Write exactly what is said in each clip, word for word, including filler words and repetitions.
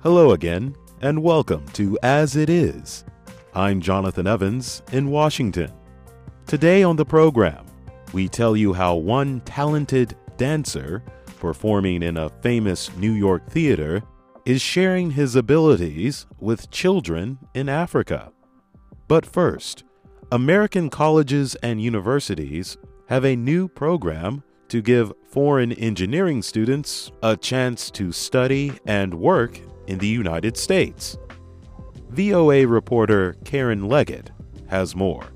Hello again, and welcome to As It Is. I'm Jonathan Evans in Washington. Today on the program, we tell you how one talented dancer performing in a famous New York theater is sharing his abilities with children in Africa. But first, American colleges and universities have a new program to give foreign engineering students a chance to study and work in the United States. V O A reporter Karen Leggett has more.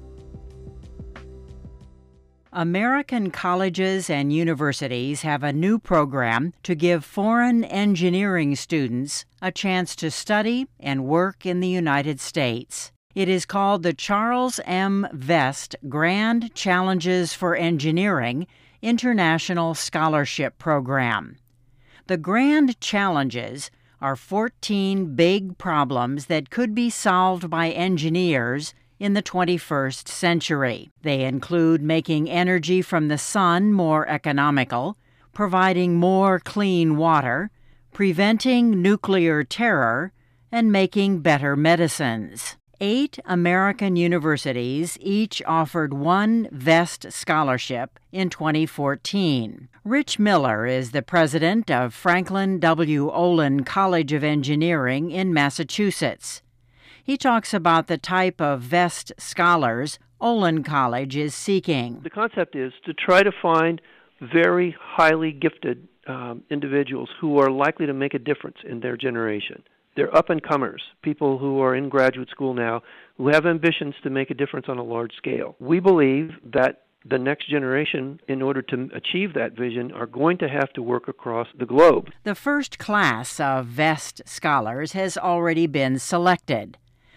American colleges and universities have a new program to give foreign engineering students a chance to study and work in the United States. It is called the Charles M. Vest Grand Challenges for Engineering International Scholarship Program. The Grand Challenges are fourteen big problems that could be solved by engineers in the twenty-first century. They include making energy from the sun more economical, providing more clean water, preventing nuclear terror, and making better medicines. Eight American universities each offered one Vest Scholarship in twenty fourteen. Rich Miller is the president of Franklin W. Olin College of Engineering in Massachusetts. He talks about the type of Vest scholars Olin College is seeking. The concept is to try to find very highly gifted um, individuals who are likely to make a difference in their generation. They're up-and-comers, people who are in graduate school now, who have ambitions to make a difference on a large scale. We believe that the next generation, in order to achieve that vision, are going to have to work across the globe. The first class of Vest scholars has already been selected.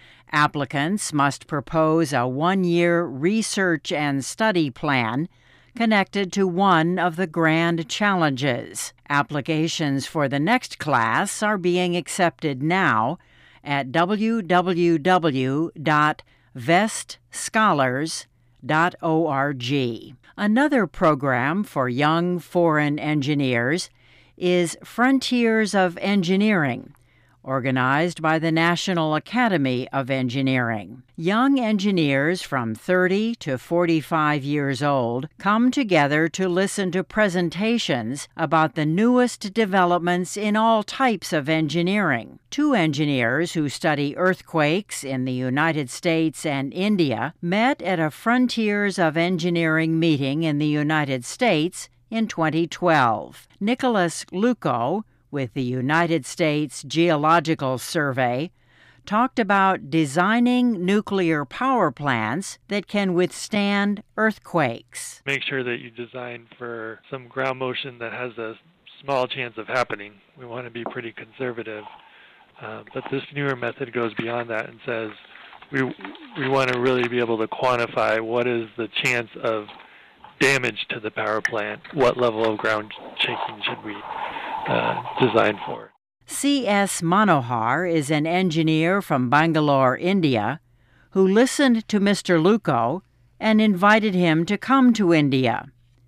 Applicants must propose a one-year research and study plan connected to one of the grand challenges. Applications for the next class are being accepted now at w w w dot vest scholars dot org. Another program for young foreign engineers is Frontiers of Engineering, organized by the National Academy of Engineering. Young engineers from thirty to forty-five years old come together to listen to presentations about the newest developments in all types of engineering. Two engineers who study earthquakes in the United States and India met at a Frontiers of Engineering meeting in the United States in twenty twelve. Nicholas Luco, with the United States Geological Survey, talked about designing nuclear power plants that can withstand earthquakes. Make sure that you design for some ground motion that has a small chance of happening. We want to be pretty conservative. Uh, but this newer method goes beyond that and says we we want to really be able to quantify what is the chance of damage to the power plant, what level of ground shaking should we Uh, designed for. C S Manohar is an engineer from Bangalore, India, who listened to Mister Luco and invited him to come to India.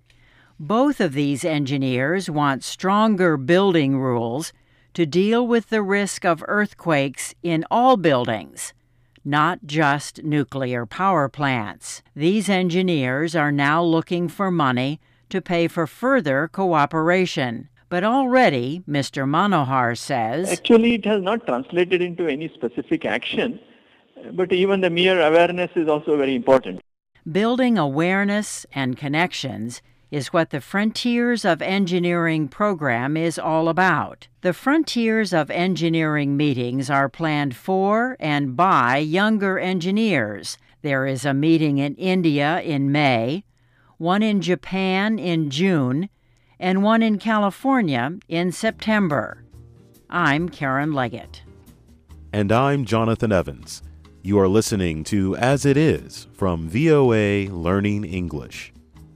Both of these engineers want stronger building rules to deal with the risk of earthquakes in all buildings, not just nuclear power plants. These engineers are now looking for money to pay for further cooperation. But already, Mister Manohar says, actually it has not translated into any specific action, but even the mere awareness is also very important. Building awareness and connections is what the Frontiers of Engineering program is all about. The Frontiers of Engineering meetings are planned for and by younger engineers. There is a meeting in India in May, one in Japan in June, and one in California in September. I'm Karen Leggett. And I'm Jonathan Evans. You are listening to As It Is from V O A Learning English.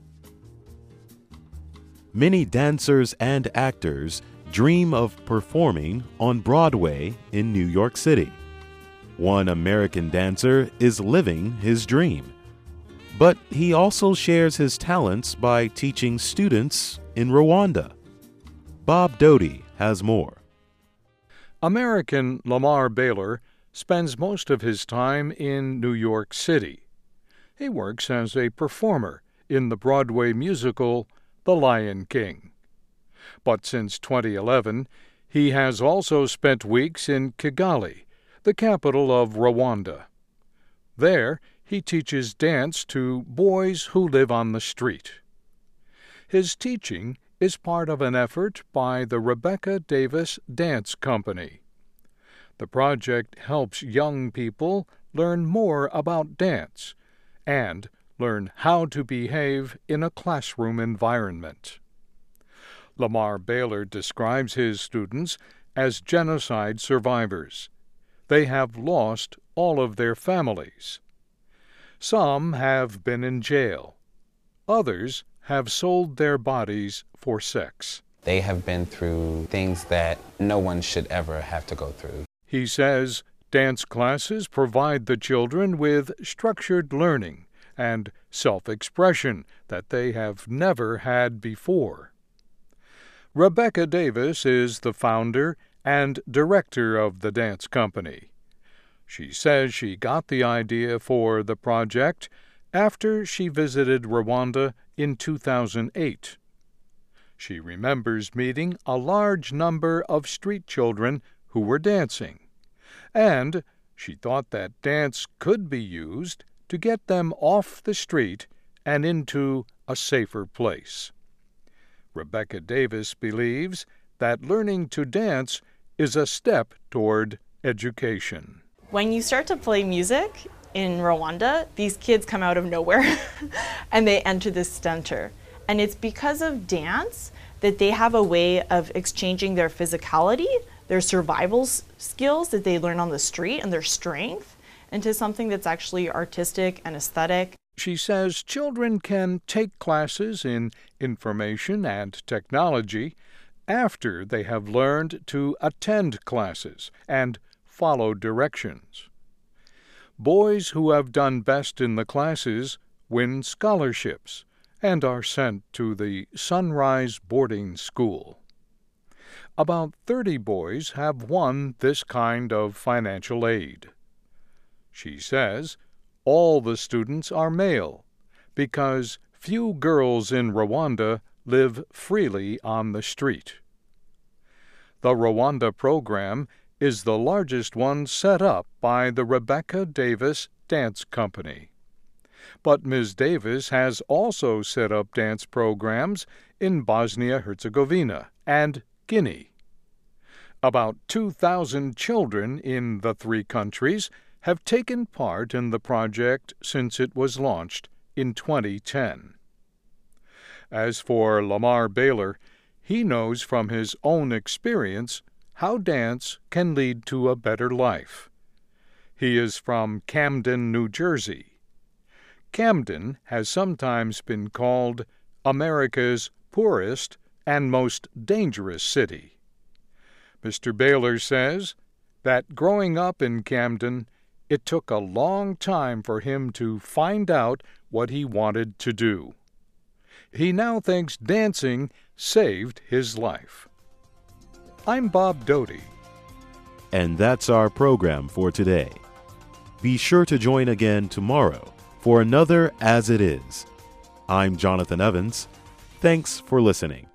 Many dancers and actors dream of performing on Broadway in New York City. One American dancer is living his dream. But he also shares his talents by teaching students in Rwanda. Bob Doty has more. American Lamar Baylor spends most of his time in New York City. He works as a performer in the Broadway musical The Lion King. But since twenty eleven, he has also spent weeks in Kigali, the capital of Rwanda. There, he teaches dance to boys who live on the street. His teaching is part of an effort by the Rebecca Davis Dance Company. The project helps young people learn more about dance and learn how to behave in a classroom environment. Lamar Baylor describes his students as genocide survivors. They have lost all of their families. Some have been in jail. Others have sold their bodies for sex. They have been through things that no one should ever have to go through. He says dance classes provide the children with structured learning and self-expression that they have never had before. Rebecca Davis is the founder and director of the dance company. She says she got the idea for the project after she visited Rwanda in two thousand eight. She remembers meeting a large number of street children who were dancing, and she thought that dance could be used to get them off the street and into a safer place. Rebecca Davis believes that learning to dance is a step toward education. When you start to play music in Rwanda, these kids come out of nowhere and they enter this center. And it's because of dance that they have a way of exchanging their physicality, their survival skills that they learn on the street, and their strength into something that's actually artistic and aesthetic. She says children can take classes in information and technology after they have learned to attend classes and follow directions. Boys who have done best in the classes win scholarships and are sent to the Sunrise Boarding School. About thirty boys have won this kind of financial aid. She says all the students are male because few girls in Rwanda live freely on the street. The Rwanda program is the largest one set up by the Rebecca Davis Dance Company. But Miz Davis has also set up dance programs in Bosnia-Herzegovina and Guinea. About two thousand children in the three countries have taken part in the project since it was launched in twenty ten. As for Lamar Baylor, he knows from his own experience how dance can lead to a better life. He is from Camden, New Jersey. Camden has sometimes been called America's poorest and most dangerous city. Mister Baylor says that growing up in Camden, it took a long time for him to find out what he wanted to do. He now thinks dancing saved his life. I'm Bob Doty. And that's our program for today. Be sure to join again tomorrow for another As It Is. I'm Jonathan Evans. Thanks for listening.